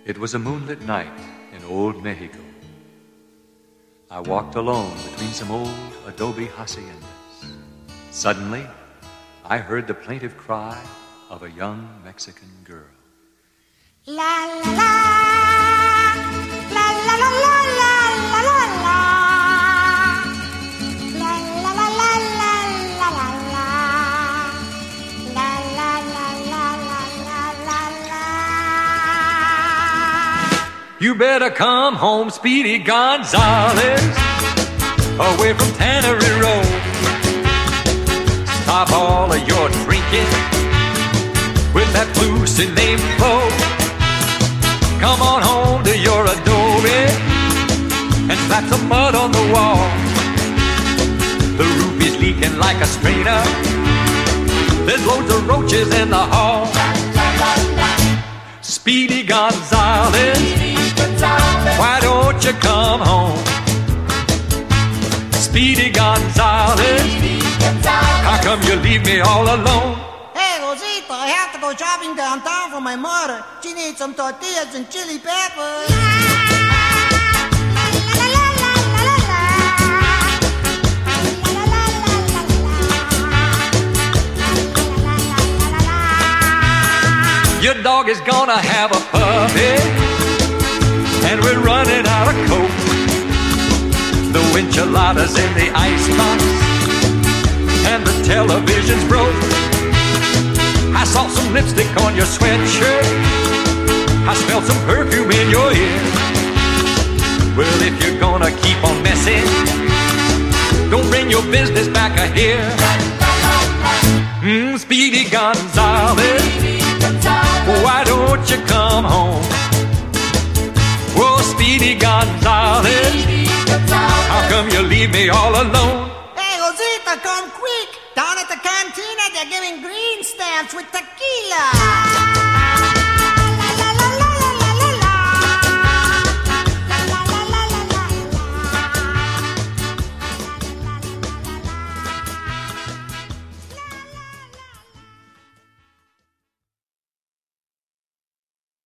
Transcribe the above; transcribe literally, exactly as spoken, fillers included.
It was a moonlit night in old Mexico. I walked alone between some old adobe haciendas. Suddenly, I heard the plaintive cry of a young Mexican girl. La la la, la la la la la la la la, la la la la la la la la, la la la la la la la. You better come home, Speedy Gonzales, away from Tannery Road. Stop all of your drinking with that Lucy named Flo. Come on home to your adobe and slap some mud on the wall. The roof is leaking like a strainer. There's loads of roaches in the hall. Speedy Gonzales, why don't you come home? Speedy Gonzales, how come you leave me all alone? Hey, Rosita, I have to go shopping downtown for my mother. She needs some tortillas and chili peppers. Your dog is gonna have a puppy, and we're running out of Coke. The enchiladas in the icebox, and the television's broke. I saw some lipstick on your sweatshirt. I smelled some perfume in your ear. Well, if you're gonna keep on messing, don't bring your business back here. Mmm, Speedy Gonzales, why don't you come home? Whoa, Speedy Gonzales, how come you leave me all alone? Hey, Rosita, come quick. Down at the cantina, they're giving green stamps with tequila.